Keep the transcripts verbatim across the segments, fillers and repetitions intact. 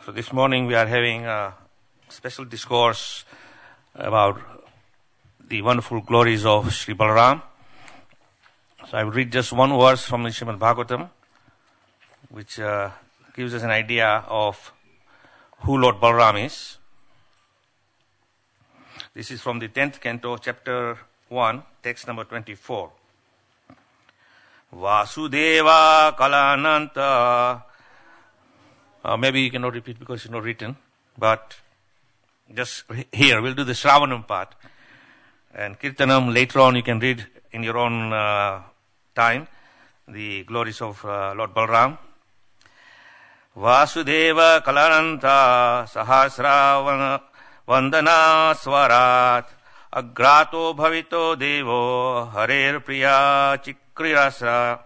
So this morning we are having a special discourse about the wonderful glories of Sri Balaram. So I will read just one verse from the Srimad Bhagavatam, which uh, gives us an idea of who Lord Balaram is. This is from the tenth canto, chapter one, text number twenty-four. Vasudeva Kalananta. Uh, maybe you cannot repeat because it's not written, but just here, we'll do the Shravanam part. And Kirtanam, later on, you can read in your own uh, time the glories of uh, Lord Balaram. Vasudeva Kalananta Sahasra Vandana Swarat Agrato Bhavito Devo Harer Priya Chikrirasa.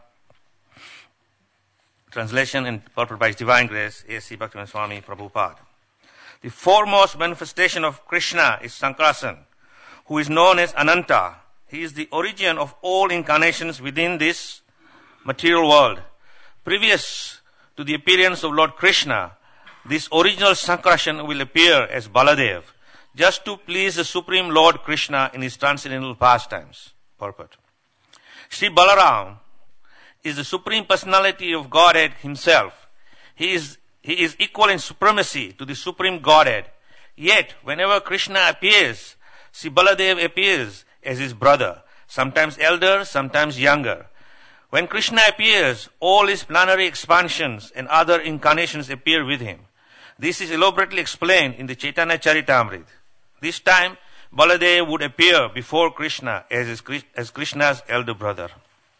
Translation and purport by His Divine Grace, A C Bhaktivinoda Swami Prabhupada. The foremost manifestation of Krishna is Sankarasan, who is known as Ananta. He is the origin of all incarnations within this material world. Previous to the appearance of Lord Krishna, this original Sankarasan will appear as Baladev, just to please the Supreme Lord Krishna in his transcendental pastimes. Purport. Sri Balaram is the Supreme Personality of Godhead himself. He is, he is equal in supremacy to the Supreme Godhead. Yet, whenever Krishna appears, Sri Baladev appears as his brother, sometimes elder, sometimes younger. When Krishna appears, all his planetary expansions and other incarnations appear with him. This is elaborately explained in the Chaitanya Charitamrita. This time, Baladev would appear before Krishna as, his, as Krishna's elder brother.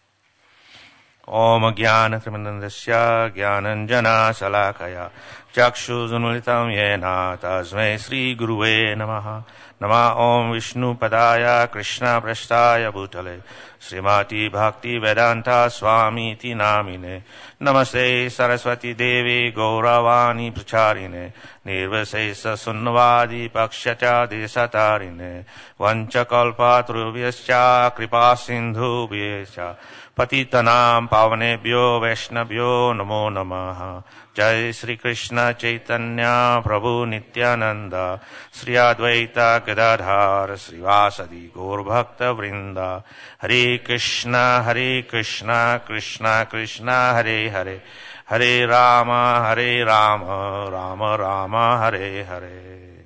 Om Jnana Trimanandasya Jnananjana Salakaya Chakshu Zunmalitam Yena Tasmai Sri Guruve Namaha Nama Om Vishnu Padaya Krishna Prasthaya Bhutale Srimati Bhakti Vedanta Swami Ti Namine Namaste Saraswati Devi Gauravani Pracharine Nirvasesa Sunnavadi Pakshata Desatarine Vanchakalpa Trubhyascha Kripa Sindhu Vyescha Patitanam Pavanebhyo Vaishnavyo Namo Namaha Jai Sri Krishna Chaitanya Prabhu Nityananda Sri Advaita Gadadhar Sri Vasadi Gaur Bhakta Vrinda Hare Krishna Hare Krishna Krishna Krishna Hare Hare Hare Rama Hare Rama Rama Rama Hare Hare.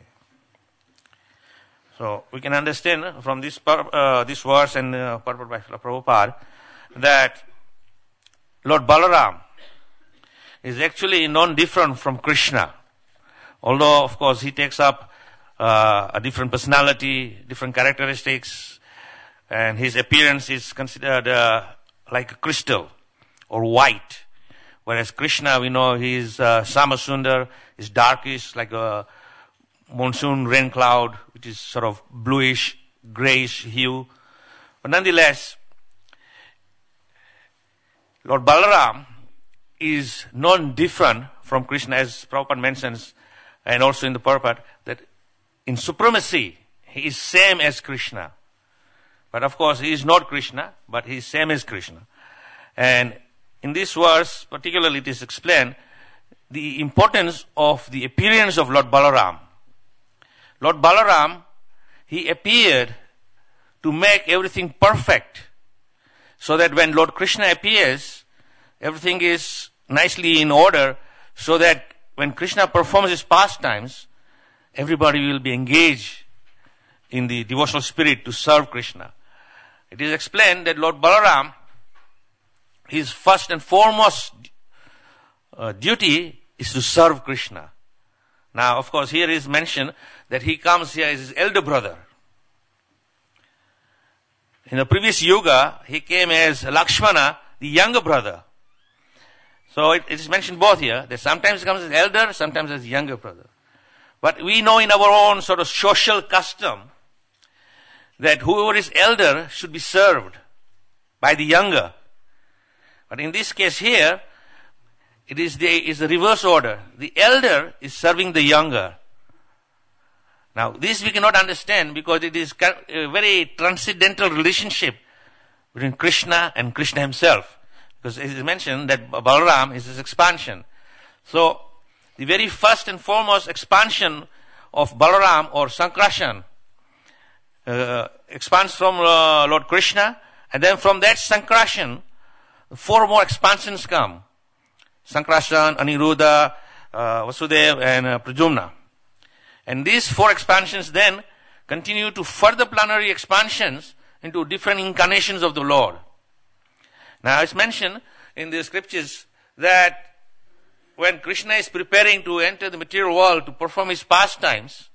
So we can understand from this uh, this verse and uh, purport by Prabhupada that Lord Balaram is actually non-different from Krishna. Although, of course, he takes up uh, a different personality, different characteristics, and his appearance is considered uh, like a crystal or white. Whereas Krishna, we know he is uh, Samasundar, is darkish, like a monsoon rain cloud, which is sort of bluish, grayish hue. But nonetheless, Lord Balaram is non-different from Krishna, as Prabhupada mentions, and also in the purport, that in supremacy, he is same as Krishna. But of course, he is not Krishna, but he is same as Krishna. And in this verse, particularly, it is explained the importance of the appearance of Lord Balaram. Lord Balaram, he appeared to make everything perfect, so that when Lord Krishna appears, everything is nicely in order, so that when Krishna performs his pastimes, everybody will be engaged in the devotional spirit to serve Krishna. It is explained that Lord Balaram, his first and foremost uh, duty is to serve Krishna. Now, of course, here is mentioned that he comes here as his elder brother. In the previous yuga, he came as Lakshmana, the younger brother. So it, it is mentioned both here, that sometimes he comes as elder, sometimes as younger brother. But we know in our own sort of social custom that whoever is elder should be served by the younger. But in this case here, it is the, is the reverse order. The elder is serving the younger. Now, this we cannot understand because it is a very transcendental relationship between Krishna and Krishna himself. Because it is mentioned that Balaram is his expansion. So, the very first and foremost expansion of Balaram or Sankarshan uh, expands from uh, Lord Krishna, and then from that Sankarshan, four more expansions come. Sankarshan, Aniruddha, uh, Vasudeva, and uh, Pradyumna. And these four expansions then continue to further planetary expansions into different incarnations of the Lord. Now it's mentioned in the scriptures that when Krishna is preparing to enter the material world to perform his pastimes,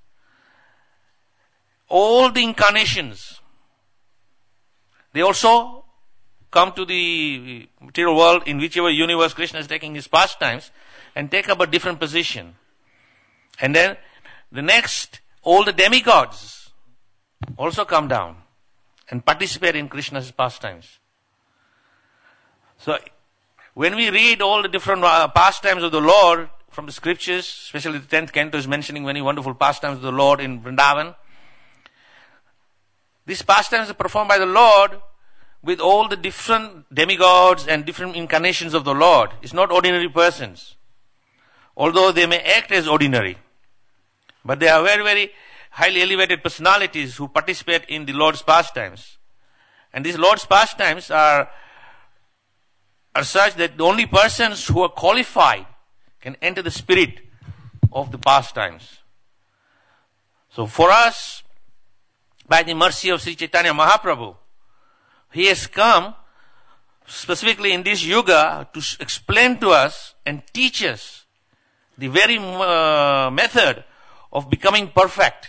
all the incarnations, they also come to the material world in whichever universe Krishna is taking his pastimes and take up a different position. And then the next, all the demigods also come down and participate in Krishna's pastimes. So, when we read all the different uh, pastimes of the Lord from the scriptures, especially the tenth canto is mentioning many wonderful pastimes of the Lord in Vrindavan. These pastimes are performed by the Lord with all the different demigods and different incarnations of the Lord. It's not ordinary persons. Although they may act as ordinary. But they are very, very highly elevated personalities who participate in the Lord's pastimes. And these Lord's pastimes are are such that the only persons who are qualified can enter the spirit of the pastimes. So for us, by the mercy of Sri Chaitanya Mahaprabhu, he has come specifically in this yuga to explain to us and teach us the very uh, method of becoming perfect,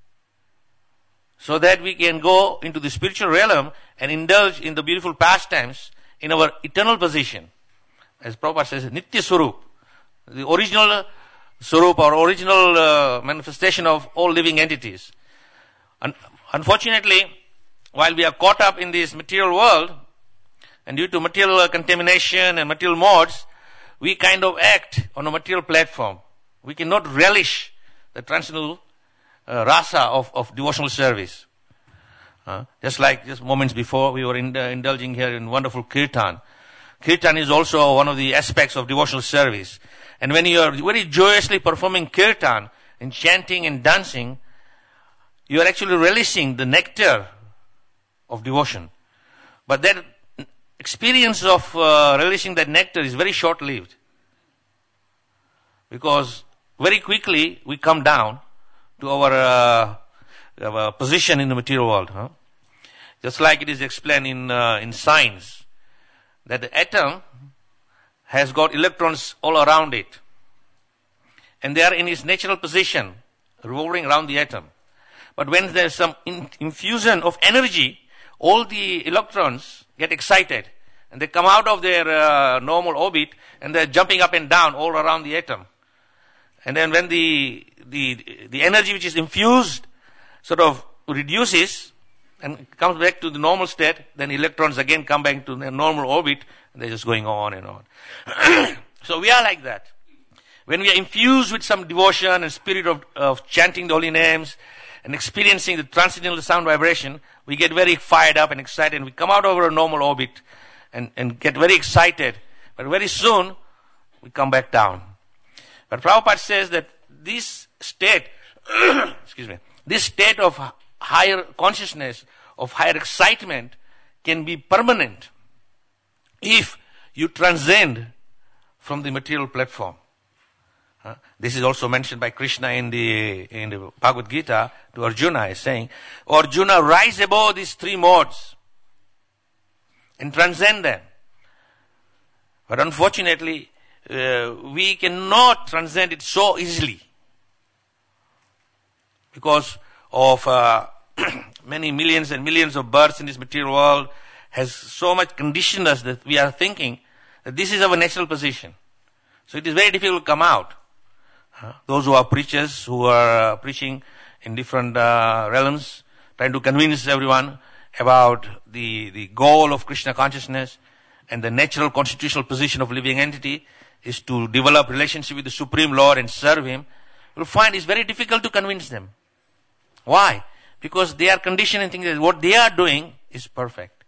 so that we can go into the spiritual realm and indulge in the beautiful pastimes in our eternal position. As Prabhupada says, Nitya Swarup, the original Swarup or original uh, manifestation of all living entities. Un- unfortunately, while we are caught up in this material world, and due to material uh, contamination and material modes, we kind of act on a material platform. We cannot relish the transcendental uh, rasa of, of devotional service. Uh, just like just moments before, we were in, uh, indulging here in wonderful kirtan. Kirtan is also one of the aspects of devotional service. And when you are very joyously performing kirtan and chanting and dancing, you are actually relishing the nectar of devotion. But that experience of uh, relishing that nectar is very short-lived. Because very quickly we come down to our, uh, our position in the material world. Huh? Just like it is explained in uh, in science, that the atom has got electrons all around it. And they are in its natural position, revolving around the atom. But when there is some in- infusion of energy, all the electrons get excited. And they come out of their uh, normal orbit and they're jumping up and down all around the atom. And then when the, the, the energy which is infused sort of reduces and comes back to the normal state, then electrons again come back to their normal orbit, and they're just going on and on. So we are like that. When we are infused with some devotion and spirit of, of chanting the holy names and experiencing the transcendental sound vibration, we get very fired up and excited, and we come out of our normal orbit and, and get very excited. But very soon, we come back down. But Prabhupada says that this state, excuse me, this state of higher consciousness, of higher excitement, can be permanent if you transcend from the material platform. Uh, this is also mentioned by Krishna in the in the Bhagavad Gita to Arjuna, is saying, Arjuna, rise above these three modes and transcend them. But unfortunately, uh, we cannot transcend it so easily because of uh, many millions and millions of births in this material world has so much conditioned us that we are thinking that this is our natural position. So it is very difficult to come out. Uh, those who are preachers, who are uh, preaching in different uh, realms, trying to convince everyone about the, the goal of Krishna consciousness and the natural constitutional position of living entity is to develop relationship with the Supreme Lord and serve Him, you'll find it's very difficult to convince them. Why? Because they are conditioned and thinking that what they are doing is perfect.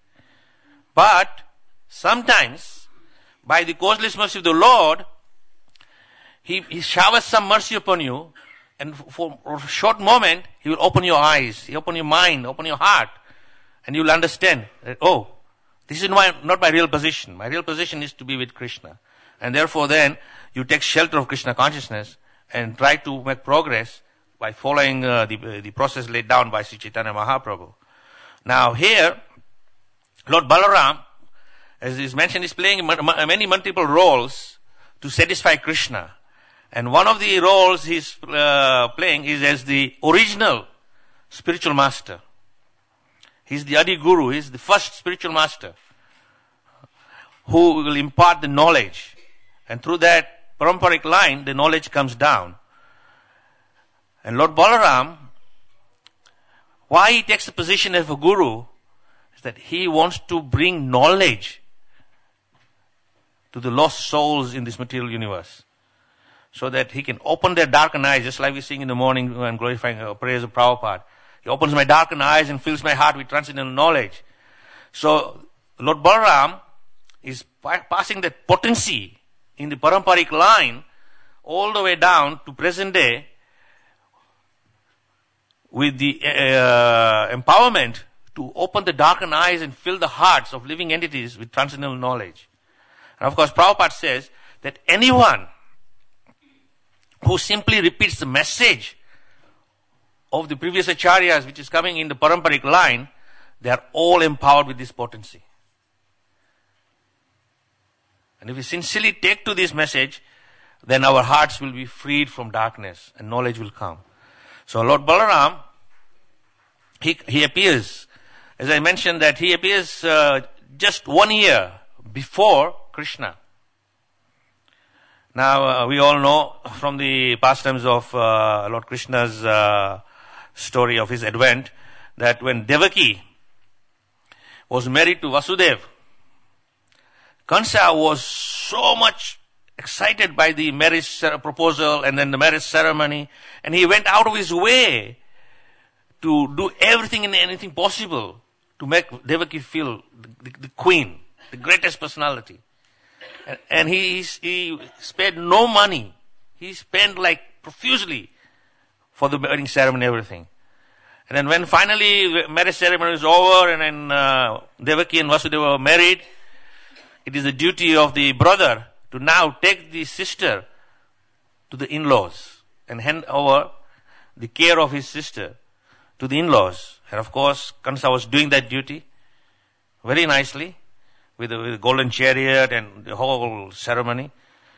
But sometimes, by the causeless mercy of the Lord, he, he showers some mercy upon you, and for, for a short moment, he will open your eyes, he open your mind, open your heart, and you will understand that, oh, this is my, not my real position. My real position is to be with Krishna. And therefore then, you take shelter of Krishna consciousness and try to make progress by following uh, the, uh, the process laid down by Sri Chaitanya Mahaprabhu. Now here, Lord Balaram, as is mentioned, is playing many multiple roles to satisfy Krishna. And one of the roles he's uh, playing is as the original spiritual master. He's the Adi Guru, he's the first spiritual master who will impart the knowledge. And through that paramparic line, the knowledge comes down. And Lord Balaram, why he takes the position of a guru, is that he wants to bring knowledge to the lost souls in this material universe, so that he can open their darkened eyes, just like we sing in the morning when glorifying uh, praise of Prabhupada. He opens my darkened eyes and fills my heart with transcendental knowledge. So Lord Balaram is pa- passing that potency in the paramparic line all the way down to present day with the uh, empowerment to open the darkened eyes and fill the hearts of living entities with transcendental knowledge. And of course, Prabhupada says that anyone who simply repeats the message of the previous acharyas which is coming in the paramparic line, they are all empowered with this potency. And if we sincerely take to this message, then our hearts will be freed from darkness and knowledge will come. So Lord Balaram, he, he appears, as I mentioned, that he appears uh, just one year before Krishna. Now, uh, we all know from the pastimes of uh, Lord Krishna's uh, story of his advent, that when Devaki was married to Vasudeva, Kansa was so much excited by the marriage proposal and then the marriage ceremony, and he went out of his way to do everything and anything possible to make Devaki feel the, the, the queen, the greatest personality. And, and he, he spent no money. He spent like profusely for the wedding ceremony and everything. And then when finally the marriage ceremony was over and then uh, Devaki and Vasudeva were married, it is the duty of the brother to now take the sister to the in-laws and hand over the care of his sister to the in-laws. And of course, Kansa was doing that duty very nicely with the, with the golden chariot and the whole ceremony.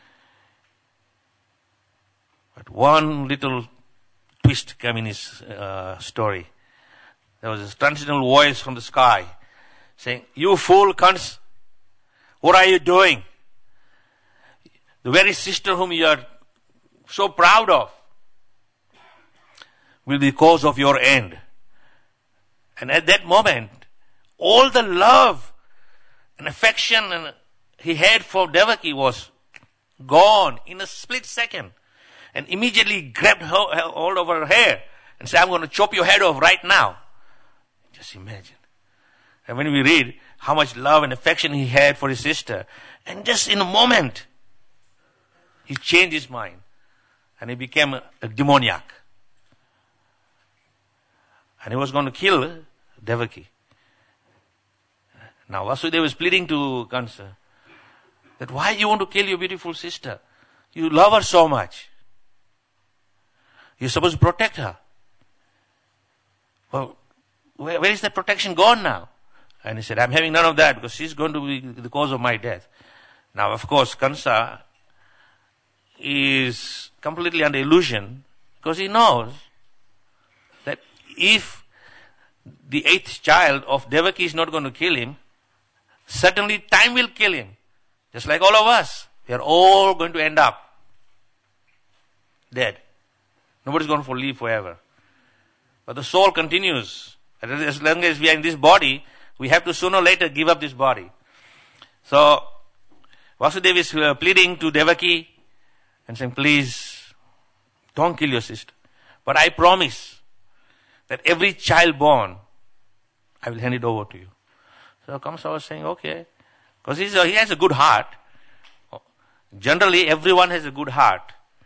But one little twist came in his uh, story. There was a transcendental voice from the sky saying, "You fool, Kansa, what are you doing? The very sister whom you are so proud of will be the cause of your end." And at that moment, all the love and affection he had for Devaki was gone in a split second. And immediately grabbed her, hold of her hair and said, "I'm going to chop your head off right now." Just imagine. And when we read how much love and affection he had for his sister, and just in a moment, he changed his mind and he became a, a demoniac. And he was going to kill Devaki. Now Vasudeva is pleading to Kansa that why you want to kill your beautiful sister? You love her so much. You're supposed to protect her. Well, where, where is that protection gone now? And he said, "I'm having none of that because she's going to be the cause of my death." Now, of course, Kansa is completely under illusion because he knows that if the eighth child of Devaki is not going to kill him, certainly time will kill him. Just like all of us. We are all going to end up dead. Nobody's going to live forever. But the soul continues. As long as we are in this body, we have to sooner or later give up this body. So, Vasudeva is uh, pleading to Devaki and saying, "Please, don't kill your sister. But I promise that every child born, I will hand it over to you." So Kamsa was saying, okay. Because he has a good heart. Generally, everyone has a good heart.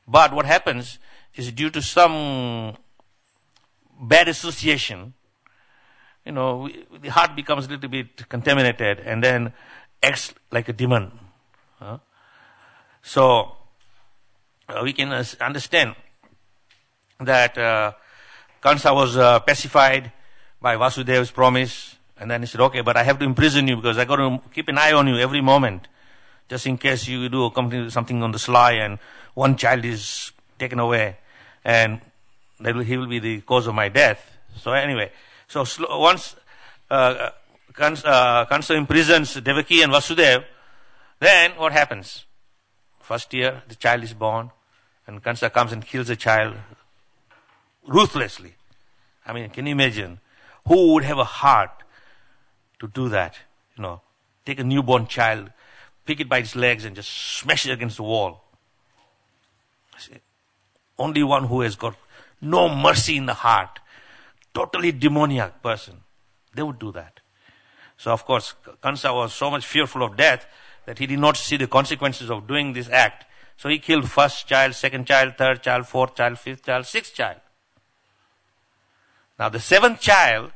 But what happens is due to some bad association, you know, we, the heart becomes a little bit contaminated and then acts like a demon. Huh? So uh, we can uh, understand that uh, Kansa was uh, pacified by Vasudeva's promise, and then he said, okay, but I have to imprison you because I got to keep an eye on you every moment, just in case you do something on the sly and one child is taken away, and that will, he will be the cause of my death. So anyway, so sl- once uh, Kansa, uh, Kansa imprisons Devaki and Vasudeva, then what happens? First year, the child is born, and Kansa comes and kills the child ruthlessly. I mean, can you imagine? Who would have a heart to do that? You know, take a newborn child, pick it by its legs and just smash it against the wall. See, only one who has got no mercy in the heart, totally demoniac person, they would do that. So of course, Kansa was so much fearful of death that he did not see the consequences of doing this act. So he killed first child, second child, third child, fourth child, fifth child, sixth child. Now the seventh child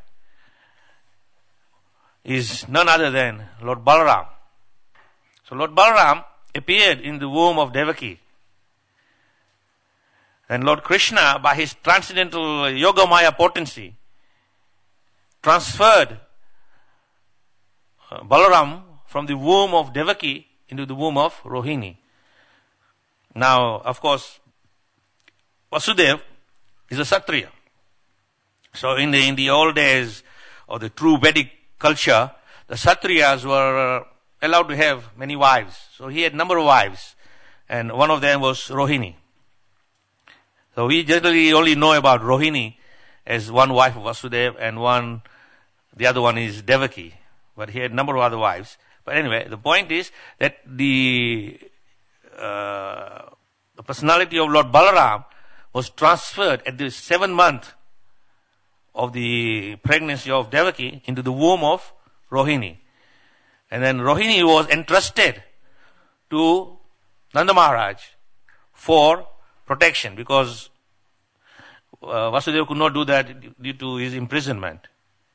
is none other than Lord Balaram. So Lord Balaram appeared in the womb of Devaki. And Lord Krishna, by his transcendental Yogamaya potency, transferred uh, Balaram from the womb of Devaki into the womb of Rohini. Now, of course, Vasudeva is a Kshatriya. So in the, in the old days of the true Vedic culture, the Kshatriyas were allowed to have many wives. So he had a number of wives, and one of them was Rohini. So we generally only know about Rohini as one wife of Vasudeva and one, the other one is Devaki. But he had a number of other wives. But anyway, the point is that the, uh, the personality of Lord Balaram was transferred at the seventh month of the pregnancy of Devaki into the womb of Rohini. And then Rohini was entrusted to Nanda Maharaj for protection because uh, Vasudeva could not do that due to his imprisonment.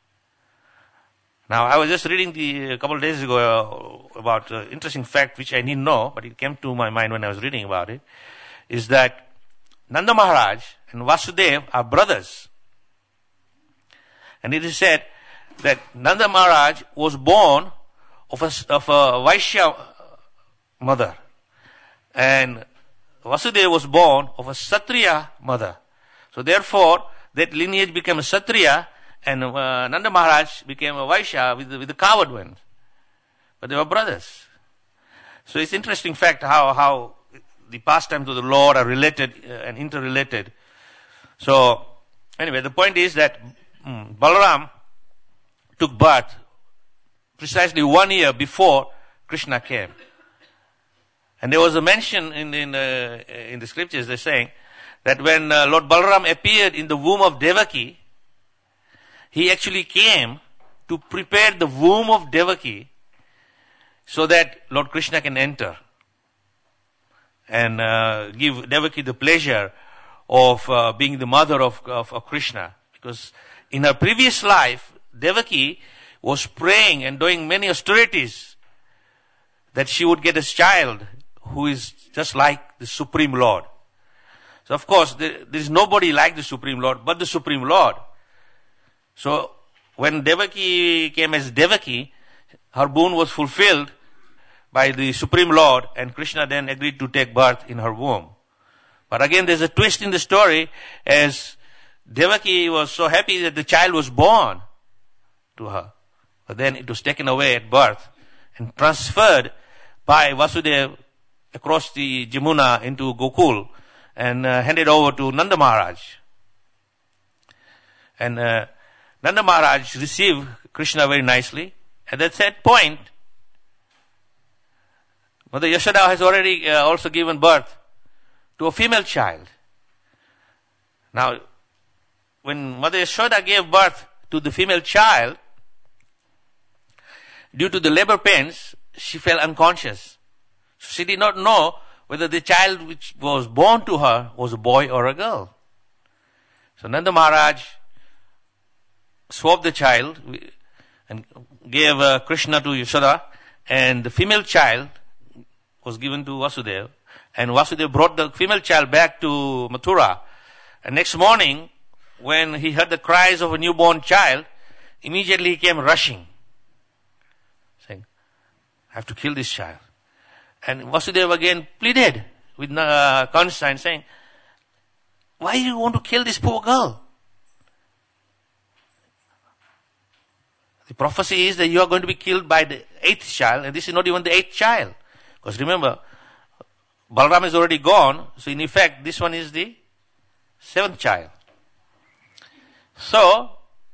Now, I was just reading the, a couple of days ago uh, about an uh, interesting fact which I didn't know, but it came to my mind when I was reading about it, is that Nanda Maharaj and Vasudeva are brothers. And it is said that Nanda Maharaj was born of a, of a Vaishya mother. And Vasudeva was born of a Kshatriya mother. So therefore, that lineage became a Kshatriya, and uh, Nanda Maharaj became a Vaishya with the, with the coward one. But they were brothers. So it's interesting fact how, how the pastimes of the Lord are related uh, and interrelated. So anyway, the point is that um, Balaram took birth precisely one year before Krishna came. And there was a mention in, in, uh, in the scriptures, they're saying that when uh, Lord Balaram appeared in the womb of Devaki, he actually came to prepare the womb of Devaki so that Lord Krishna can enter and uh, give Devaki the pleasure of uh, being the mother of, of, of Krishna. Because in her previous life, Devaki was praying and doing many austerities that she would get a child who is just like the Supreme Lord. So of course, there, there is nobody like the Supreme Lord but the Supreme Lord. So when Devaki came as Devaki, her boon was fulfilled by the Supreme Lord, and Krishna then agreed to take birth in her womb. But again, there's a twist in the story, as Devaki was so happy that the child was born to her. But then it was taken away at birth and transferred by Vasudeva across the Jamuna into Gokul and uh, handed over to Nanda Maharaj. And uh, Nanda Maharaj received Krishna very nicely. At that set point, Mother Yashoda has already uh, also given birth to a female child. Now, when Mother Yashoda gave birth to the female child, due to the labor pains, she fell unconscious. She did not know whether the child which was born to her was a boy or a girl. So Nanda Maharaj swapped the child and gave uh, Krishna to Yashoda, and the female child was given to Vasudeva, and Vasudeva brought the female child back to Mathura. And next morning, when he heard the cries of a newborn child, immediately he came rushing, saying, I have to kill this child. And Vasudeva again pleaded with uh, Kansa, saying, why do you want to kill this poor girl? The prophecy is that you are going to be killed by the eighth child, and this is not even the eighth child. Because remember, Balaram is already gone, so in effect, this one is the seventh child. So,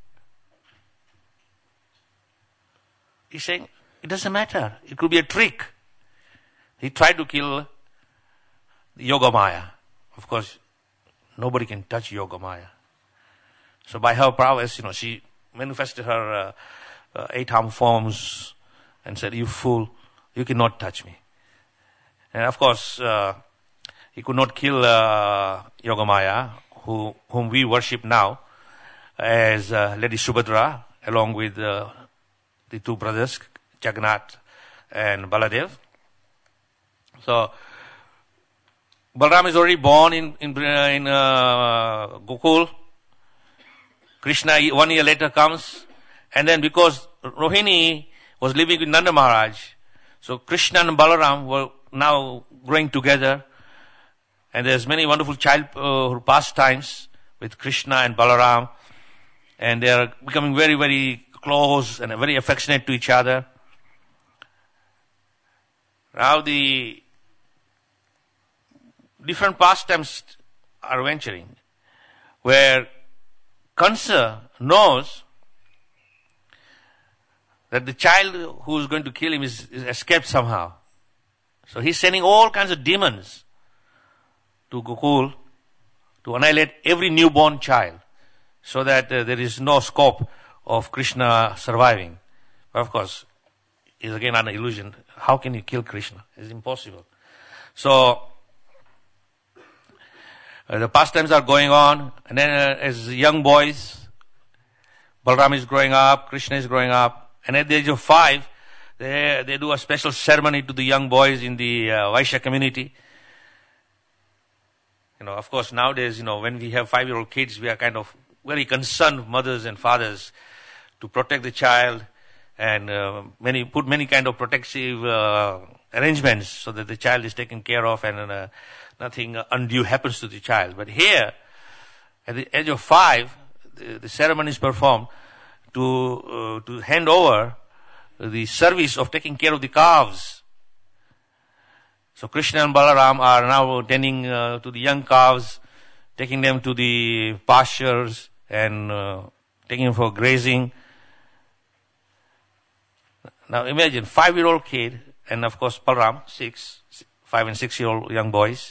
he's saying, it doesn't matter. It could be a trick. He tried to kill Yogamaya. Of course, nobody can touch Yogamaya. So by her prowess, you know, she manifested her uh, uh, eight-arm forms and said, you fool, you cannot touch me. And of course, uh, he could not kill uh, Yogamaya, who, whom we worship now as uh, Lady Subhadra, along with uh, the two brothers, Jagannath and Baladev. So, Balaram is already born in, in, in uh, Gokul. Krishna one year later comes, and then because Rohini was living with Nanda Maharaj, so Krishna and Balaram were now growing together, and there's many wonderful child uh, pastimes with Krishna and Balaram, and they are becoming very, very close and very affectionate to each other. Now the different pastimes are venturing, where Kansa knows that the child who is going to kill him is, is escaped somehow. So he's sending all kinds of demons to Gokul to annihilate every newborn child, so that uh, there is no scope of Krishna surviving. But of course, it's again an illusion. How can you kill Krishna? It's impossible. So, uh, the pastimes are going on, and then uh, as young boys, Balaram is growing up, Krishna is growing up, and at the age of five, they they do a special ceremony to the young boys in the uh, Vaishya community. You know, of course, nowadays, you know, when we have five-year-old kids, we are kind of very concerned, mothers and fathers, to protect the child, and uh, many put many kind of protective uh, arrangements so that the child is taken care of and uh, nothing undue happens to the child. But here, at the age of five, the, the ceremony is performed to uh, to hand over the service of taking care of the calves. So Krishna and Balaram are now tending uh, to the young calves, taking them to the pastures and uh, taking them for grazing. Now imagine, five-year-old kid, and of course Balaram, six, five and six-year-old young boys.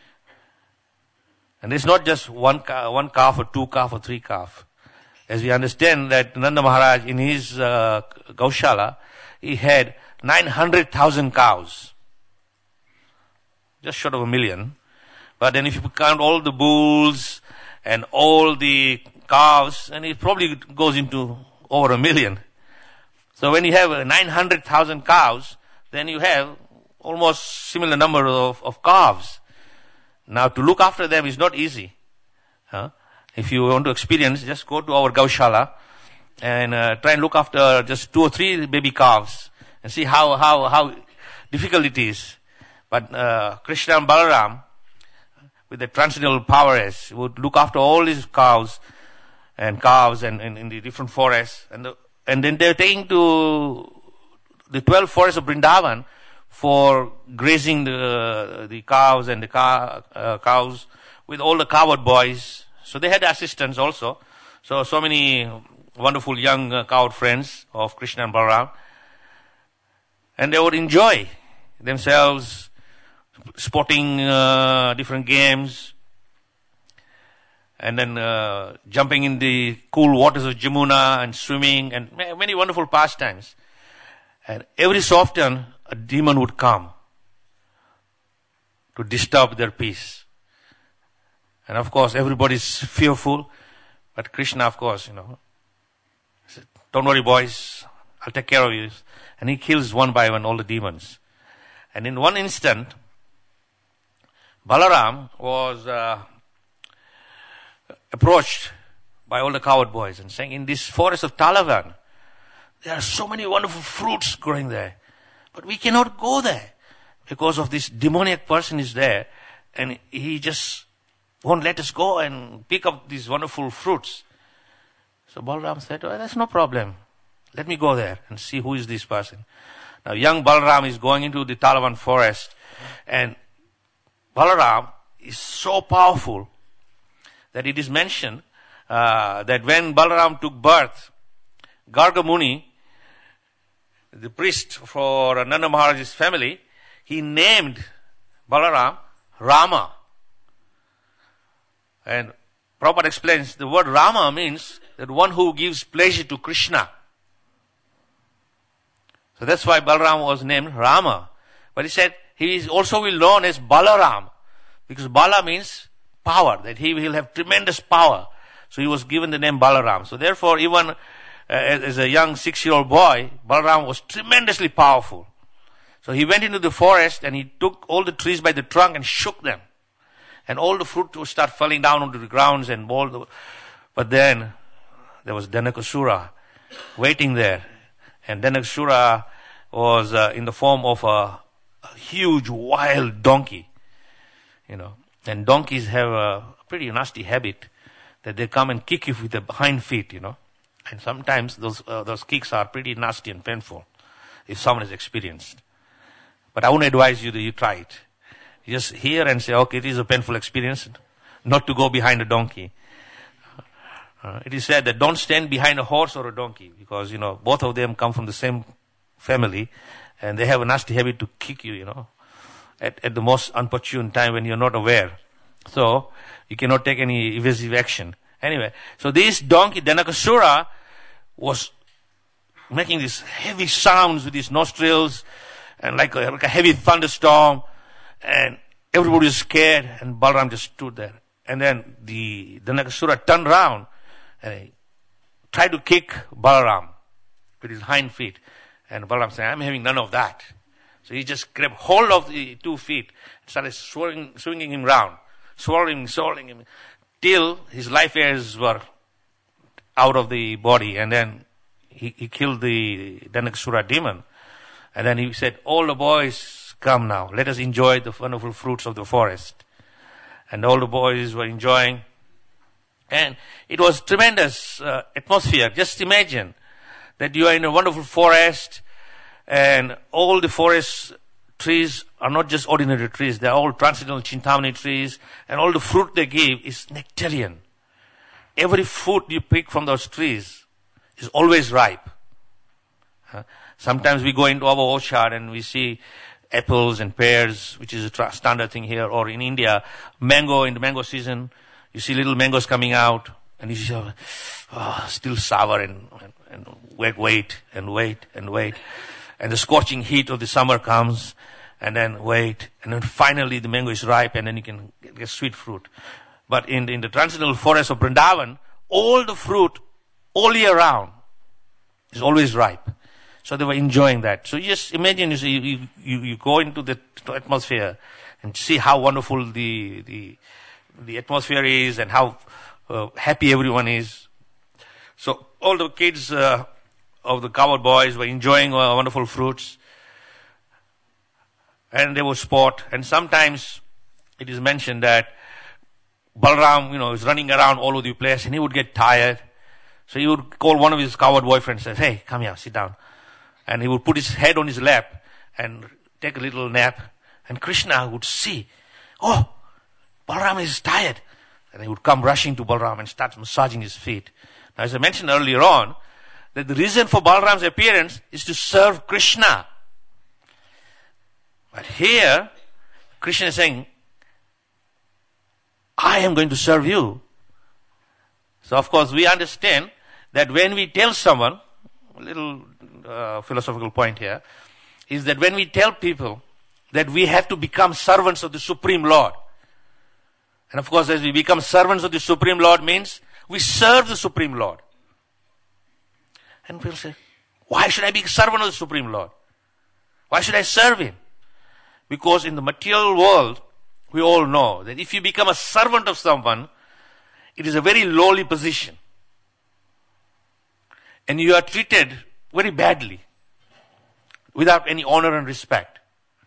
And it's not just one, ca- one calf or two calf or three calf. As we understand that Nanda Maharaj, in his uh, Gaushala, he had nine hundred thousand cows. Just short of a million. But then if you count all the bulls and all the calves, and it probably goes into over a million. So when you have nine hundred thousand cows, then you have almost similar number of, of calves. Now to look after them is not easy. Huh? If you want to experience, just go to our Gaushala and uh, try and look after just two or three baby calves and see how, how, how difficult it is. But uh, Krishna and Balaram, with the transcendental powers, would look after all these cows and calves and, and in the different forests. And, the, and then they're taking to the twelve forests of Vrindavan for grazing the the cows and the cow, uh, cows with all the cowherd boys. So they had assistants also. So, so many wonderful young uh, cowherd friends of Krishna and Balaram. And they would enjoy themselves sporting uh, different games, and then uh, jumping in the cool waters of Jamuna and swimming, and many wonderful pastimes. And every so often, a demon would come to disturb their peace. And of course, everybody's fearful. But Krishna, of course, you know, said, don't worry, boys, I'll take care of you. And he kills one by one all the demons. And in one instant, Balaram was uh, approached by all the coward boys and saying, in this forest of Talavan, there are so many wonderful fruits growing there. But we cannot go there because of this demoniac person is there. And he just won't let us go and pick up these wonderful fruits. So Balaram said, well, that's no problem. Let me go there and see who is this person. Now young Balaram is going into the Talavan forest, and Balaram is so powerful that it is mentioned uh, that when Balaram took birth, Garga Muni, the priest for Nanda Maharaj's family, he named Balaram Rama. And Prabhupada explains the word Rama means that one who gives pleasure to Krishna. So that's why Balaram was named Rama. But he said he is also will known as Balaram, because Bala means power, that he will have tremendous power. So he was given the name Balaram. So therefore, even uh, as, as a young six-year-old boy, Balaram was tremendously powerful. So he went into the forest and he took all the trees by the trunk and shook them. And all the fruit would start falling down onto the grounds and all the, but then there was Danakasura waiting there. And Danakasura was uh, in the form of a, a huge wild donkey. You know, and donkeys have a pretty nasty habit that they come and kick you with the hind feet, you know. And sometimes those uh, those kicks are pretty nasty and painful if someone is experienced. But I wouldn't advise you that you try it. You just hear and say, okay, it is a painful experience, not to go behind a donkey. Uh, it is said that don't stand behind a horse or a donkey, because, you know, both of them come from the same family and they have a nasty habit to kick you, you know, at, at the most opportune time when you're not aware. So you cannot take any evasive action. Anyway, so this donkey, Danakasura, was making these heavy sounds with his nostrils and like a, like a heavy thunderstorm, and everybody was scared, and Balaram just stood there. And then the Danakasura turned around and he tried to kick Balaram with his hind feet. And Balaram said, I'm having none of that. So he just grabbed hold of the two feet and started swinging, swinging him round, swirling, swirling him, till his life airs were out of the body. And then he, he killed the Danakasura demon. And then he said, all the boys, come now, let us enjoy the wonderful fruits of the forest. And all the boys were enjoying. And it was tremendous uh, atmosphere. Just imagine that you are in a wonderful forest, and all the forest trees are not just ordinary trees. They are all transcendental Chintamani trees, and all the fruit they give is nectarian. Every fruit you pick from those trees is always ripe. Huh? Sometimes we go into our orchard and we see apples and pears, which is a tra- standard thing here, or in India, mango, in the mango season, you see little mangoes coming out, and you see, oh, still sour, and, and, and wait, wait, and wait, and wait. And the scorching heat of the summer comes, and then wait, and then finally the mango is ripe, and then you can get, get sweet fruit. But in, in the transcendental forest of Vrindavan, all the fruit, all year round, is always ripe. So they were enjoying that. So you just imagine, you see, you, you, you go into the atmosphere and see how wonderful the, the, the atmosphere is, and how uh, happy everyone is. So all the kids uh, of the coward boys were enjoying uh, wonderful fruits, and they would sport. And sometimes it is mentioned that Balaram, you know, is running around all over the place, and he would get tired. So he would call one of his coward boyfriends and say, hey, come here, sit down. And he would put his head on his lap and take a little nap. And Krishna would see, oh, Balaram is tired. And he would come rushing to Balaram and start massaging his feet. Now, as I mentioned earlier on, that the reason for Balaram's appearance is to serve Krishna. But here, Krishna is saying, I am going to serve you. So, of course, we understand that when we tell someone, a little uh, philosophical point here, is that when we tell people that we have to become servants of the Supreme Lord. And of course, as we become servants of the Supreme Lord means we serve the Supreme Lord. And people say, why should I be a servant of the Supreme Lord? Why should I serve Him? Because in the material world, we all know that if you become a servant of someone, it is a very lowly position. And you are treated very badly, without any honor and respect.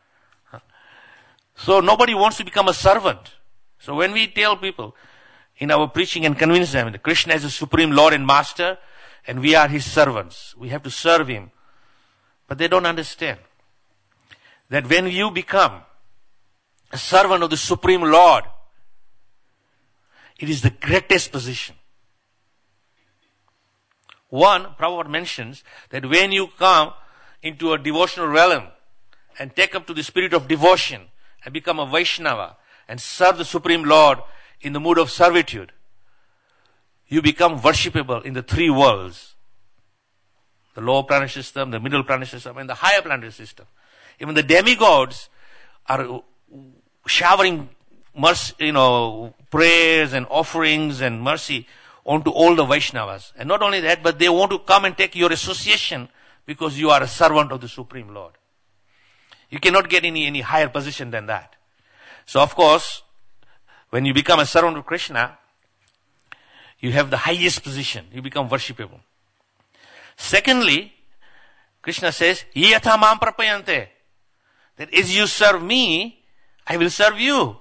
So nobody wants to become a servant. So when we tell people in our preaching and convince them that Krishna is the Supreme Lord and Master, and we are His servants, we have to serve Him. But they don't understand that when you become a servant of the Supreme Lord, it is the greatest position. One, Prabhupada mentions that when you come into a devotional realm and take up to the spirit of devotion and become a Vaishnava and serve the Supreme Lord in the mood of servitude, you become worshipable in the three worlds. The lower planetary system, the middle planetary system, and the higher planetary system. Even the demigods are showering mercy, you know, prayers and offerings and mercy onto all the Vaishnavas. And not only that, but they want to come and take your association because you are a servant of the Supreme Lord. You cannot get any, any higher position than that. So of course, when you become a servant of Krishna, you have the highest position. You become worshipable. Secondly, Krishna says, Yatha mam prapayante. That as you serve me, I will serve you.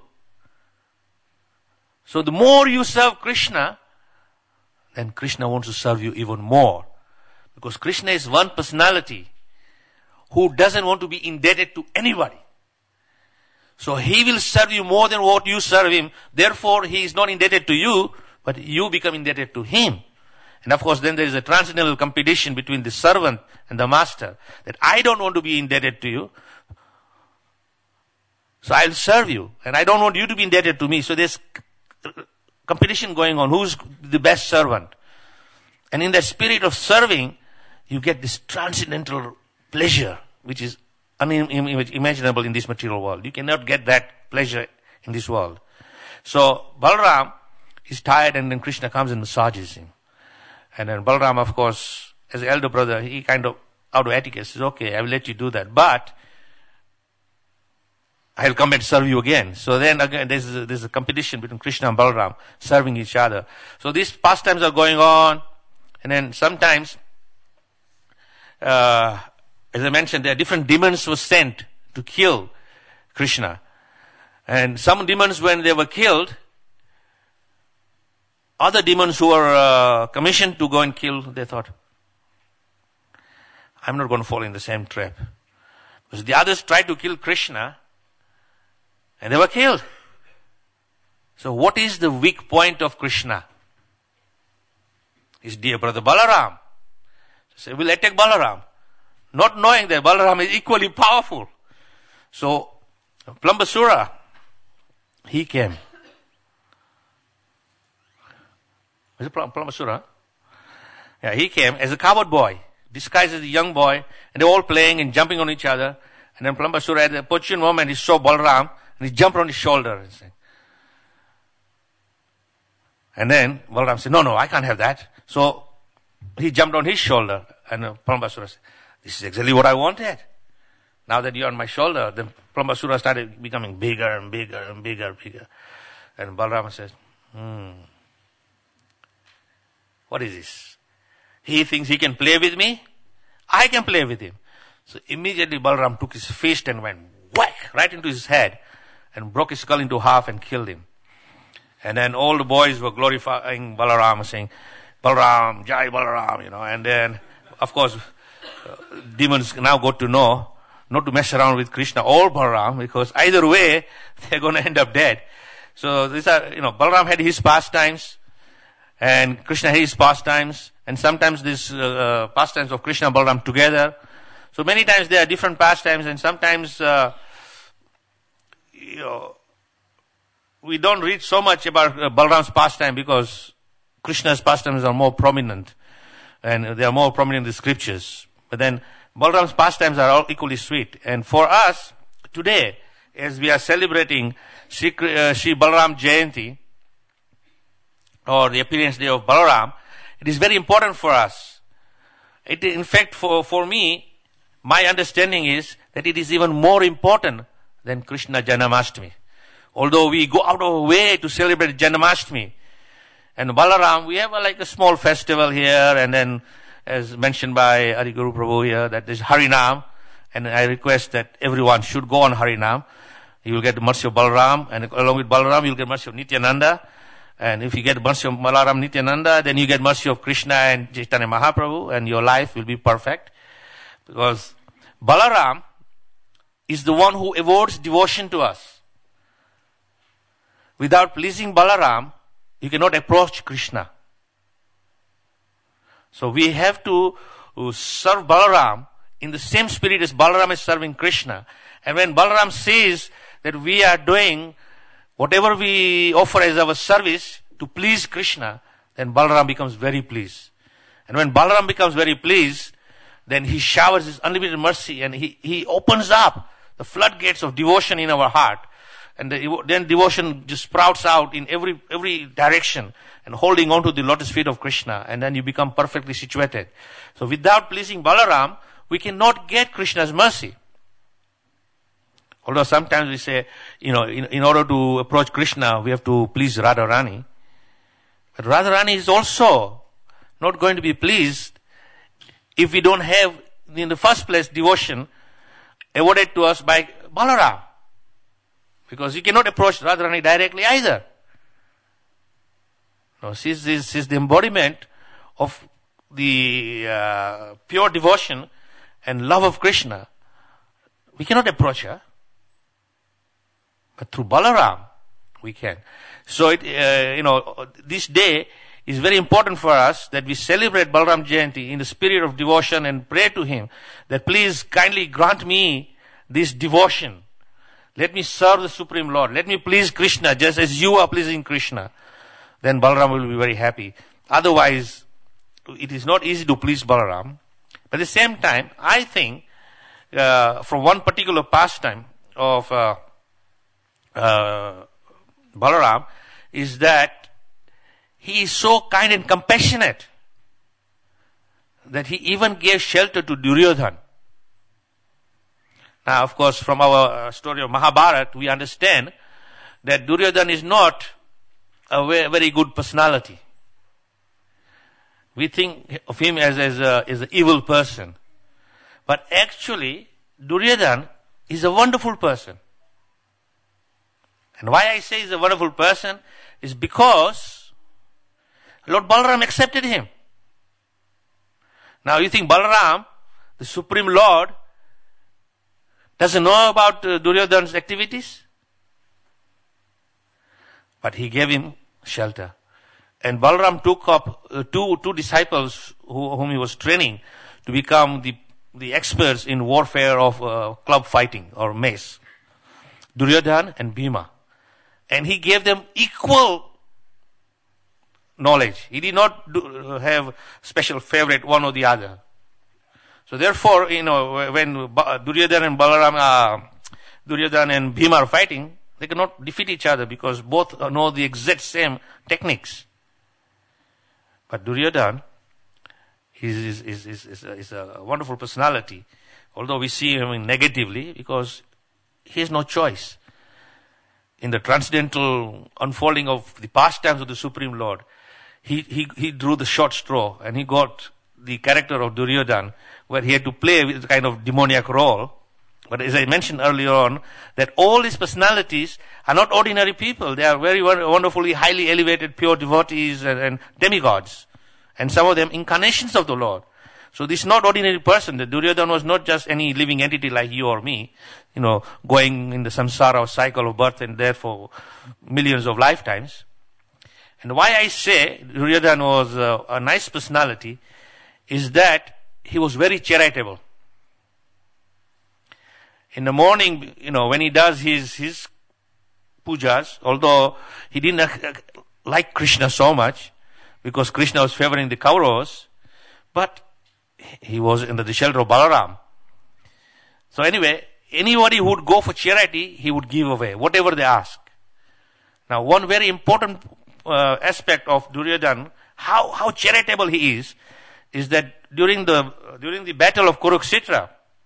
So the more you serve Krishna, then Krishna wants to serve you even more. Because Krishna is one personality who doesn't want to be indebted to anybody. So He will serve you more than what you serve Him. Therefore, He is not indebted to you, but you become indebted to Him. And of course, then there is a transcendental competition between the servant and the master. That I don't want to be indebted to you, so I'll serve you. And I don't want you to be indebted to me. So there's competition going on. Who's the best servant? And in that spirit of serving, you get this transcendental pleasure, which is unimaginable in this material world. You cannot get that pleasure in this world. So Balaram is tired, and then Krishna comes and massages him. And then Balaram, of course, as an elder brother, he kind of, out of etiquette, says, okay, I will let you do that, but I'll come and serve you again. So then again, there's a, there's a competition between Krishna and Balaram, serving each other. So these pastimes are going on, and then sometimes, uh, as I mentioned, there are different demons were sent to kill Krishna. And some demons, when they were killed, other demons who were uh, commissioned to go and kill, they thought, I'm not going to fall in the same trap. Because the others tried to kill Krishna, and they were killed. So what is the weak point of Krishna? His dear brother Balaram. So we'll attack Balaram, not knowing that Balaram is equally powerful. So Plambasura, he came. Is it Plambasura? Yeah, he came as a coward boy, disguised as a young boy, and they were all playing and jumping on each other. And then Plambasura, at the opportune moment, he saw Balaram, and he jumped on his shoulder. And, said, and then Balaram said, no, no, I can't have that. So he jumped on his shoulder, and uh, Plambasura said, this is exactly what I wanted. Now that you're on my shoulder, then Plambasura started becoming bigger and bigger and bigger and bigger. And Balaram says, hmm, what is this? He thinks he can play with me. I can play with him. So immediately Balaram took his fist and went whack right into his head and broke his skull into half and killed him. And then all the boys were glorifying Balaram, saying, Balaram, Jai Balaram, you know. And then, of course, uh, demons now got to know not to mess around with Krishna or Balaram, because either way, they're going to end up dead. So these are, you know, Balaram had his pastimes, and Krishna had his pastimes, and sometimes these uh, pastimes of Krishna and Balaram together. So many times there are different pastimes, and sometimes, uh, you know, we don't read so much about uh, Balaram's pastime because Krishna's pastimes are more prominent, and they are more prominent in the scriptures. But then Balaram's pastimes are all equally sweet. And for us, today, as we are celebrating Sri, uh, Sri Balaram Jayanti, or the appearance day of Balaram, it is very important for us. It, in fact, for, for me, my understanding is that it is even more important than Krishna Janmashtami. Although we go out of our way to celebrate Janmashtami, and Balaram, we have a, like a small festival here, and then, as mentioned by Hari Guru Prabhu here, that is Harinam, and I request that everyone should go on Harinam. You will get the mercy of Balaram, and along with Balaram, you will get mercy of Nityananda. And if you get mercy of Balaram, Nityananda, then you get mercy of Krishna and Chaitanya Mahaprabhu, and your life will be perfect. Because Balaram is the one who awards devotion to us. Without pleasing Balaram, you cannot approach Krishna. So we have to serve Balaram in the same spirit as Balaram is serving Krishna. And when Balaram says that we are doing whatever we offer as our service to please Krishna, then Balaram becomes very pleased. And when Balaram becomes very pleased, then he showers his unlimited mercy, and he, he opens up the floodgates of devotion in our heart. And the, then devotion just sprouts out in every every direction, and holding on to the lotus feet of Krishna, and then you become perfectly situated. So without pleasing Balaram, we cannot get Krishna's mercy. Although sometimes we say, you know, in, in order to approach Krishna, we have to please Radharani. But Radharani is also not going to be pleased if we don't have, in the first place, devotion awarded to us by Balaram. Because you cannot approach Radharani directly either. No, she is, she is the embodiment of the uh, pure devotion and love of Krishna. We cannot approach her. But through Balaram, we can. So, it, uh, you know, this day is very important for us that we celebrate Balaram Jayanti in the spirit of devotion and pray to him that please kindly grant me this devotion. Let me serve the Supreme Lord. Let me please Krishna just as you are pleasing Krishna. Then Balaram will be very happy. Otherwise, it is not easy to please Balaram. But at the same time, I think uh, from one particular pastime of uh, uh, Balaram is that he is so kind and compassionate that he even gave shelter to Duryodhana. Now, of course, from our story of Mahabharata, we understand that Duryodhana is not a very good personality. We think of him as, as, a, as an evil person. But actually, Duryodhana is a wonderful person. And why I say he's a wonderful person is because Lord Balaram accepted him. Now, you think Balaram, the Supreme Lord, doesn't know about uh, Duryodhana's activities? But he gave him shelter. And Balaram took up uh, two two disciples who, whom he was training to become the, the experts in warfare of uh, club fighting or mace. Duryodhana and Bhima. And he gave them equal knowledge. He did not do, uh, have special favorite one or the other. So therefore, you know, when Duryodhana and Balaram, uh, Duryodhana and Bhima are fighting, they cannot defeat each other because both know the exact same techniques. But Duryodhana is, is, is, is, a, is a wonderful personality, although we see him negatively because he has no choice. In the transcendental unfolding of the pastimes of the Supreme Lord, he, he, he drew the short straw and he got the character of Duryodhana, where he had to play with a kind of demoniac role. But as I mentioned earlier on, that all these personalities are not ordinary people. They are very wonderfully highly elevated, pure devotees and, and demigods. And some of them incarnations of the Lord. So this is not ordinary person. The Duryodhana was not just any living entity like you or me, you know, going in the samsara cycle of birth and death for millions of lifetimes. And why I say Duryodhana was a, a nice personality is that he was very charitable. In the morning, you know, when he does his, his pujas, although he didn't like Krishna so much, because Krishna was favoring the Kauravas, but he was under the shelter of Balaram. So anyway, anybody who would go for charity, he would give away, whatever they ask. Now, one very important uh, aspect of Duryodhana, how, how charitable he is, is that during the, during the battle of Kurukshetra,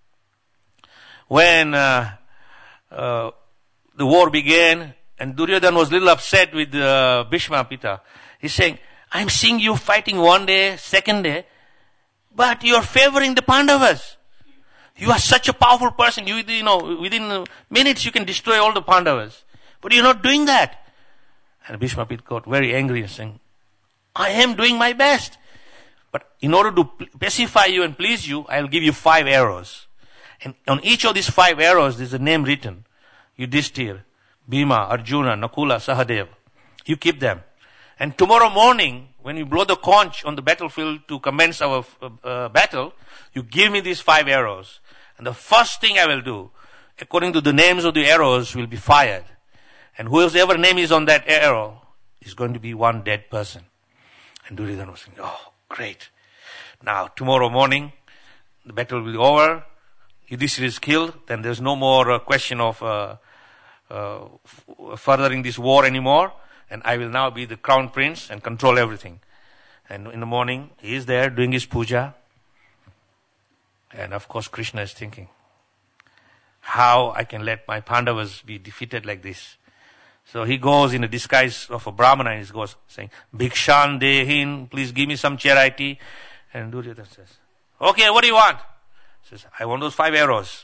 when uh, uh, the war began, and Duryodhana was a little upset with uh, Bhishma Pita, he's saying, I'm seeing you fighting one day, second day, but you're favoring the Pandavas. You are such a powerful person. You, you know, within minutes you can destroy all the Pandavas. But you're not doing that. And Bhishma Pita got very angry and saying, I am doing my best. But in order to pacify you and please you, I'll give you five arrows. And on each of these five arrows, there's a name written. Yudhishthir, Bhima, Arjuna, Nakula, Sahadeva. You keep them. And tomorrow morning, when we blow the conch on the battlefield to commence our uh, battle, you give me these five arrows. And the first thing I will do, according to the names of the arrows, will be fired. And whoever name is on that arrow is going to be one dead person. And Duryodhana was saying, oh, great. Now, tomorrow morning, the battle will be over. Yudhishthira is killed. Then there's no more uh, question of uh, uh, f- furthering this war anymore. And I will now be the crown prince and control everything. And in the morning, he is there doing his puja. And of course, Krishna is thinking, how I can let my Pandavas be defeated like this. So he goes in a disguise of a Brahmana and he goes saying, Bhikshan dehin, please give me some charity. And Duryodhana says, okay, what do you want? He says, I want those five arrows.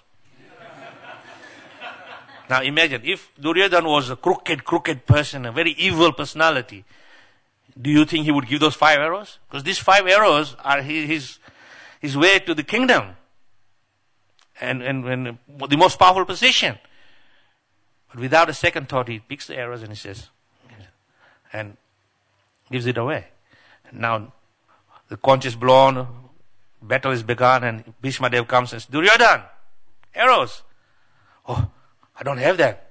Now imagine, if Duryodhana was a crooked, crooked person, a very evil personality, do you think he would give those five arrows? Because these five arrows are his, his, his way to the kingdom. And, and, and the most powerful position. But without a second thought, he picks the arrows and he says, and gives it away. Now, the conch is blown, battle is begun, and Bhishma Dev comes and says, Duryodhana, arrows. Oh, I don't have that.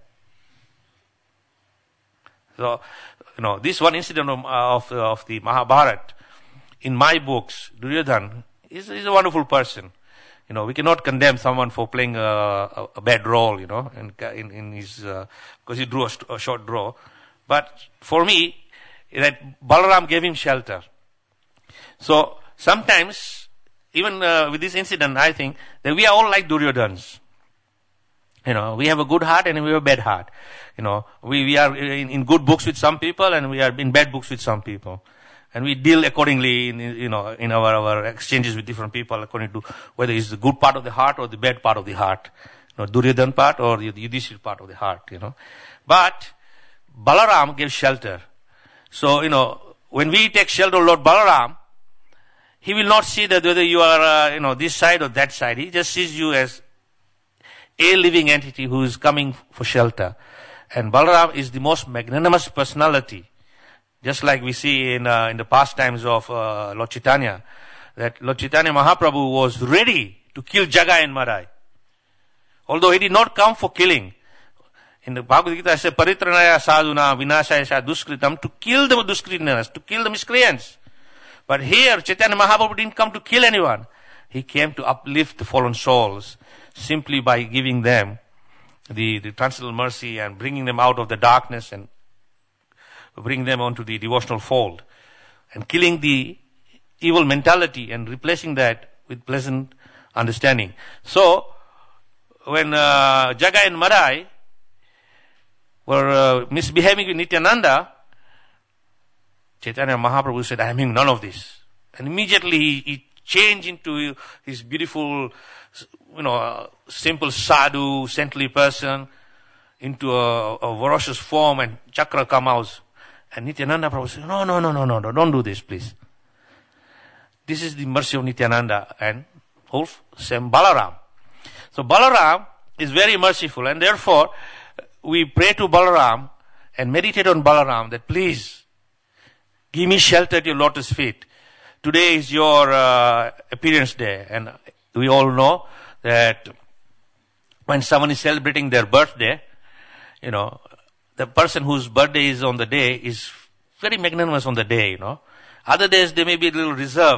So, you know, this one incident of, of, of the Mahabharata, in my books, Duryodhana is, is a wonderful person. You know, we cannot condemn someone for playing a, a, a bad role, you know, in, in, in his, uh, because he drew a, st- a short draw. But for me, that Balaram gave him shelter. So sometimes, even uh, with this incident, I think that we are all like Duryodhans. You know, we have a good heart and we have a bad heart. You know, we, we are in, in good books with some people and we are in bad books with some people. And we deal accordingly in, you know, in our, our exchanges with different people according to whether it's the good part of the heart or the bad part of the heart. You know, Duryodhana part or the Yudhishthira part of the heart, you know. But Balaram gave shelter. So, you know, when we take shelter of Lord Balaram, he will not see that whether you are, uh, you know, this side or that side. He just sees you as a living entity who is coming for shelter. And Balaram is the most magnanimous personality. Just like we see in uh, in the pastimes of uh, Lord Chaitanya, that Lord Chaitanya Mahaprabhu was ready to kill Jagai and Madai. Although he did not come for killing. In the Bhagavad Gita, it says, Paritranaya sadhuna vinashaya sa duskritam, to kill the duskritas, to kill the miscreants. But here, Chaitanya Mahaprabhu didn't come to kill anyone. He came to uplift the fallen souls simply by giving them the, the transcendental mercy and bringing them out of the darkness and bring them onto the devotional fold and killing the evil mentality and replacing that with pleasant understanding. So, when uh, Jagai and Madai were uh, misbehaving with Nityananda, Chaitanya Mahaprabhu said, I am having none of this. And immediately he, he changed into his beautiful, you know, uh, simple sadhu, saintly person, into a, a ferocious form, and chakra come out. And Nityananda Prabhu said, no, no, no, no, no, no, don't do this, please. This is the mercy of Nityananda and of same Balaram. So Balaram is very merciful, and therefore we pray to Balaram and meditate on Balaram that please give me shelter at your lotus feet. Today is your uh, appearance day, and we all know that when someone is celebrating their birthday, you know, the person whose birthday is on the day is very magnanimous on the day, you know. Other days they may be a little reserved.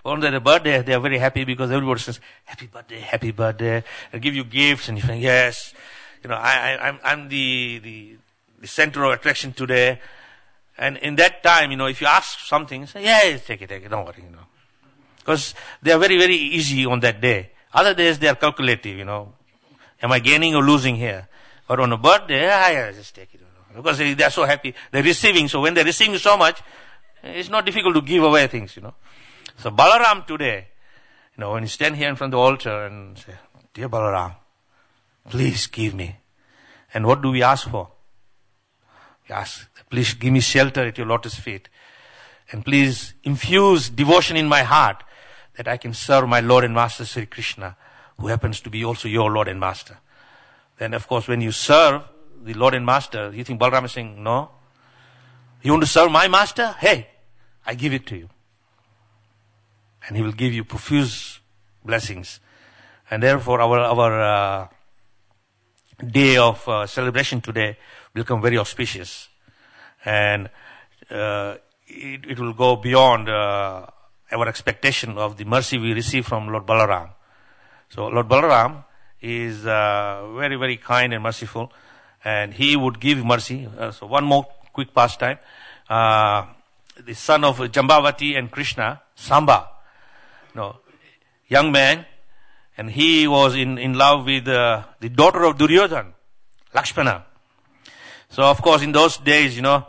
on their birthday, they are very happy because everybody says, happy birthday, happy birthday, and give you gifts, and you think, yes, you know, I, I, I'm, I'm the, the, the center of attraction today. And in that time, you know, if you ask something, say, yeah, take it, take it, don't worry, you know. Because they are very, very easy on that day. Other days, they are calculative, you know. Am I gaining or losing here? But on a birthday, yeah, yeah, just take it. You know. Because they, they are so happy. They're receiving. So when they're receiving so much, it's not difficult to give away things, you know. So Balaram today, you know, when you stand here in front of the altar and say, dear Balaram, please give me. And what do we ask for? We ask, please give me shelter at your lotus feet. And please infuse devotion in my heart that I can serve my Lord and Master Sri Krishna, who happens to be also your Lord and Master. Then of course when you serve the Lord and Master, you think Balaram is saying, no. You want to serve my Master? Hey, I give it to you. And he will give you profuse blessings. And therefore our, our uh, day of uh, celebration today will come very auspicious. And uh, it, it will go beyond uh, our expectation of the mercy we receive from Lord Balaram. So Lord Balaram is uh, very, very kind and merciful. And he would give mercy. Uh, so one more quick pastime. Uh, the son of Jambavati and Krishna, Samba, no, young man, and he was in, in love with uh, the daughter of Duryodhana, Lakshmana. So of course in those days, you know,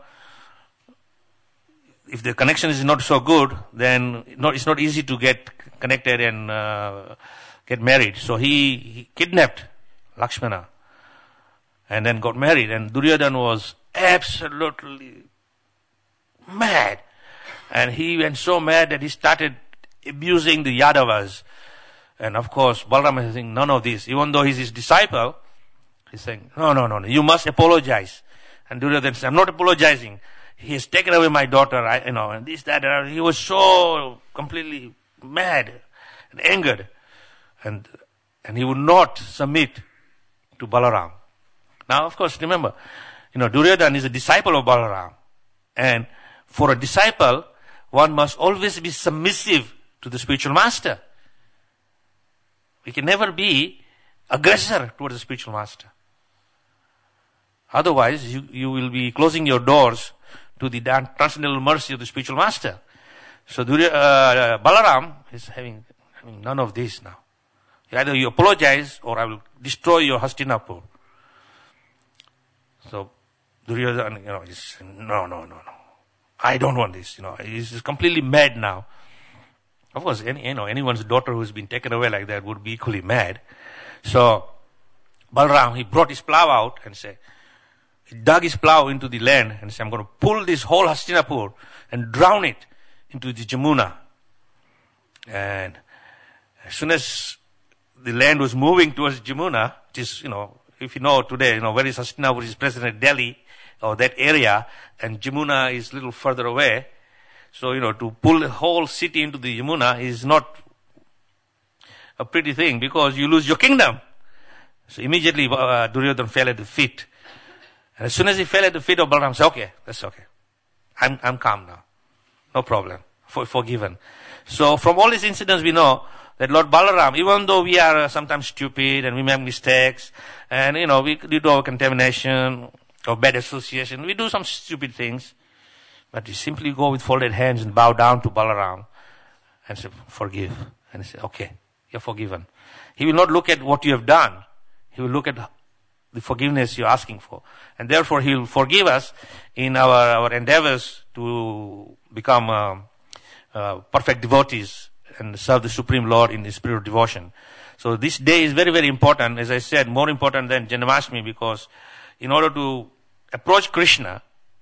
if the connection is not so good, then not, it's not easy to get connected and uh, get married. So he, he kidnapped Lakshmana and then got married. And Duryodhana was absolutely mad. And he went so mad that he started abusing the Yadavas. And of course, Balaram is saying, none of this. Even though he's his disciple, he's saying, no, no, no, no, you must apologize. And Duryodhana says, I'm not apologizing. He has taken away my daughter, I, you know, and this, that, and he was so completely mad and angered. And, and he would not submit to Balaram. Now, of course, remember, you know, Duryodhana is a disciple of Balaram. And for a disciple, one must always be submissive to the spiritual master. We can never be aggressor towards the spiritual master. Otherwise, you, you will be closing your doors to the transcendental mercy of the spiritual master. So uh, Balaram is having, having none of this now. Either you apologize or I will destroy your Hastinapur. So Duryodhana, you know, is saying, no, no, no, no. I don't want this. You know, he's completely mad now. Of course, any, you know, anyone's daughter who's been taken away like that would be equally mad. So Balaram, he brought his plow out and said, he dug his plow into the land and said, I'm going to pull this whole Hastinapur and drown it into the Jamuna. And as soon as the land was moving towards Jamuna, which is, you know, if you know today, you know, where is Hastinapur is present at Delhi or that area, and Jamuna is a little further away. So, you know, to pull the whole city into the Jamuna is not a pretty thing because you lose your kingdom. So immediately uh, Duryodhana fell at the feet. And as soon as he fell at the feet of Balaram, he said, okay, that's okay. I'm, I'm calm now. No problem. For, forgiven. So from all these incidents we know that Lord Balaram, even though we are sometimes stupid and we make mistakes and, you know, we do our contamination or bad association, we do some stupid things, but we simply go with folded hands and bow down to Balaram and say, forgive. And he say, okay, you're forgiven. He will not look at what you have done. He will look at the forgiveness you're asking for. And therefore, he will forgive us in our, our endeavors to become uh, uh, perfect devotees and serve the Supreme Lord in the spirit of devotion. So this day is very, very important. As I said, more important than Janmashtami, because in order to approach Krishna,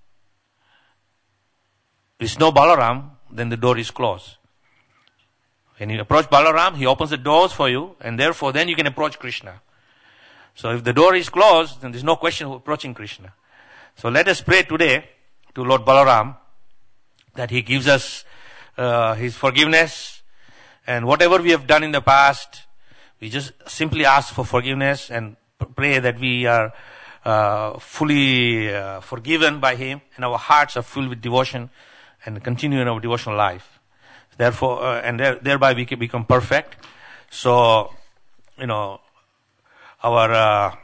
there is no Balaram, then the door is closed. When you approach Balaram, he opens the doors for you, and therefore then you can approach Krishna. So if the door is closed, then there's no question of approaching Krishna. So let us pray today to Lord Balaram that he gives us uh, his forgiveness, and whatever we have done in the past, we just simply ask for forgiveness and pray that we are uh, fully uh, forgiven by him and our hearts are filled with devotion and continue in our devotional life. Therefore, uh, and there, thereby we can become perfect. So, you know, our uh,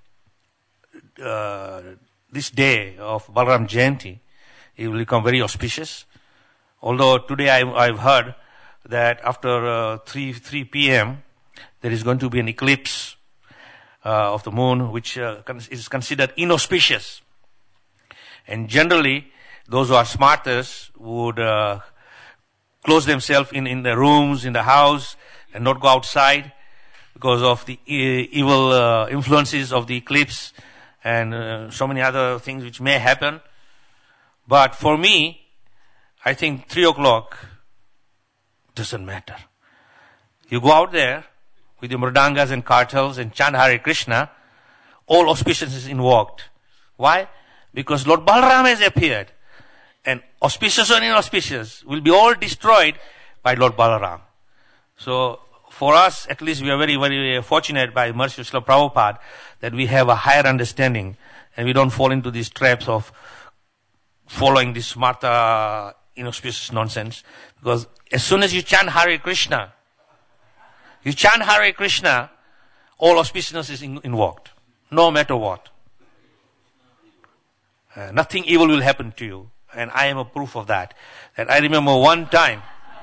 uh, this day of Balaram Jayanti, it will become very auspicious. Although today I, I've heard that after uh, three p.m. there is going to be an eclipse uh, of the moon, which uh, is considered inauspicious. And generally, those who are smartest would uh, close themselves in, in the rooms, in the house, and not go outside because of the e- evil uh, influences of the eclipse and uh, so many other things which may happen. But for me, I think three o'clock doesn't matter. You go out there with your mridangas and kartals and chant Hare Krishna, all auspicious is invoked. Why? Because Lord Balaram has appeared. And auspicious or inauspicious will be all destroyed by Lord Balaram. So, for us, at least we are very, very fortunate by mercy of Srila Prabhupada that we have a higher understanding and we don't fall into these traps of following this smarta inauspicious nonsense. Because as soon as you chant Hare Krishna, you chant Hare Krishna, all auspiciousness is in, invoked. No matter what. Uh, nothing evil will happen to you. And I am a proof of that. That I remember one time,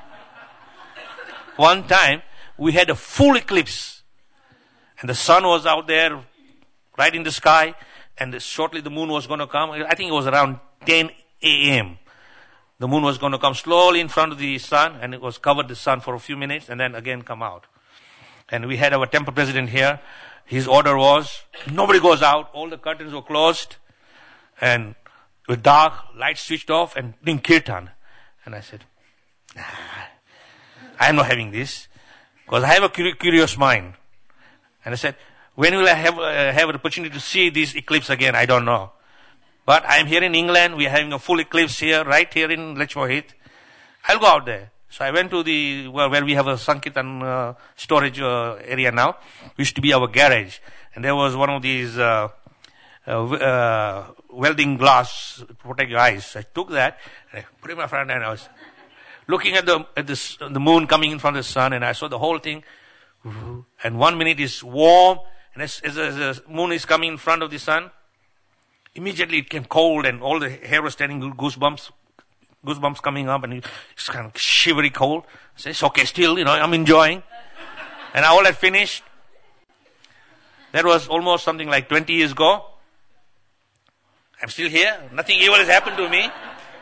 one time, we had a full eclipse. And the sun was out there, right in the sky, and shortly the moon was going to come. I think it was around ten a.m. The moon was going to come slowly in front of the sun, and it was covered the sun for a few minutes, and then again come out. And we had our temple president here. His order was, nobody goes out, all the curtains were closed, and with dark, lights switched off, and doing kirtan. And I said, nah, I am not having this, because I have a curi- curious mind. And I said, when will I have, uh, have an opportunity to see this eclipse again? I don't know. But I am here in England, we are having a full eclipse here, right here in Lechmoor Heath. I'll go out there. So I went to the, well, where we have a Sankirtan uh, storage uh, area now. It used to be our garage. And there was one of these uh, uh, uh, welding glass to protect your eyes. So I took that, and I put it in my front, and I was looking at the at the, the moon coming in front of the sun, and I saw the whole thing. And one minute is warm, and as, as, as the moon is coming in front of the sun, immediately it came cold, and all the hair was standing goosebumps, goosebumps coming up, and it's kind of shivery cold. I said, it's okay still, you know, I'm enjoying. And all had finished. That was almost something like twenty years ago. I'm still here. Nothing evil has happened to me.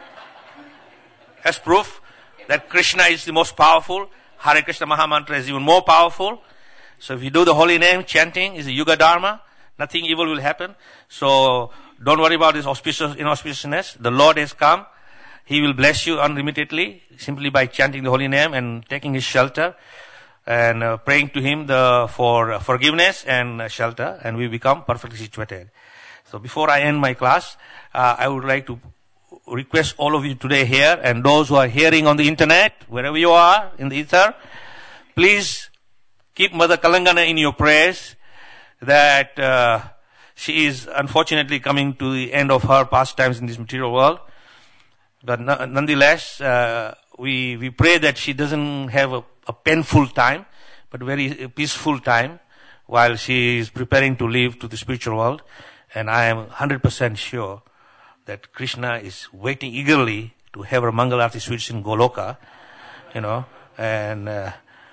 As proof that Krishna is the most powerful. Hare Krishna Mahamantra is even more powerful. So if you do the holy name, chanting is a Yuga Dharma. Nothing evil will happen. So don't worry about this auspicious, inauspiciousness. The Lord has come. He will bless you unlimitedly simply by chanting the holy name and taking his shelter and uh, praying to him the, for uh, forgiveness and uh, shelter, and we become perfectly situated. So before I end my class, uh, I would like to request all of you today here and those who are hearing on the internet, wherever you are in the ether, please keep Mother Kalangana in your prayers that uh, she is unfortunately coming to the end of her pastimes in this material world. But nonetheless, uh, we we pray that she doesn't have a, a painful time, but very peaceful time while she is preparing to leave to the spiritual world. And I am one hundred percent sure that Krishna is waiting eagerly to have her Mangalarti sweets in Goloka, you know, and uh,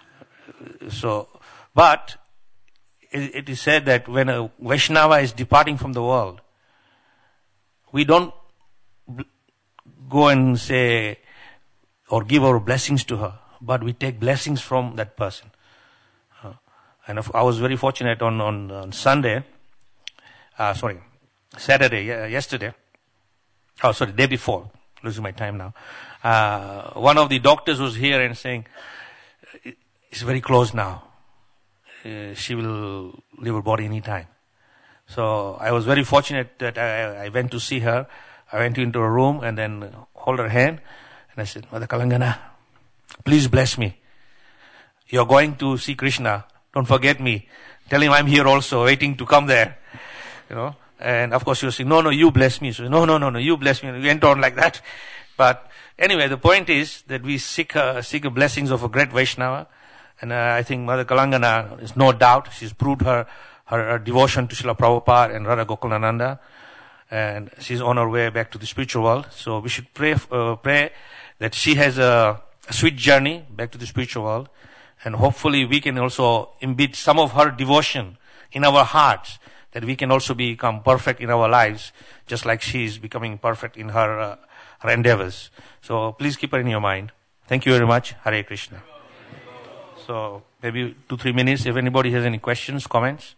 so, but it, it is said that when a Vaishnava is departing from the world, we don't go and say or give our blessings to her, but we take blessings from that person. Uh, and if, I was very fortunate on, on, on Sunday, uh, sorry, Saturday, yeah, yesterday, oh sorry, day before, losing my time now, uh, one of the doctors was here and saying, it's very close now. Uh, she will leave her body any time. So I was very fortunate that I, I went to see her. I went into her room and then hold her hand. And I said, Mother Kalangana, please bless me. You're going to see Krishna. Don't forget me. Tell him I'm here also, waiting to come there. You know. And of course she was saying, no, no, you bless me. So no, no, no, no, you bless me. And we went on like that. But anyway, the point is that we seek uh, seek the blessings of a great Vaishnava. And uh, I think Mother Kalangana is no doubt. She's proved her, her, her devotion to Srila Prabhupada and Radha Gokulananda. And she's on her way back to the spiritual world. So we should pray, uh, pray that she has a, a sweet journey back to the spiritual world. And hopefully we can also embed some of her devotion in our hearts, that we can also become perfect in our lives, just like she is becoming perfect in her, uh, her endeavors. So please keep her in your mind. Thank you very much. Hare Krishna. So maybe two, three minutes if anybody has any questions, comments.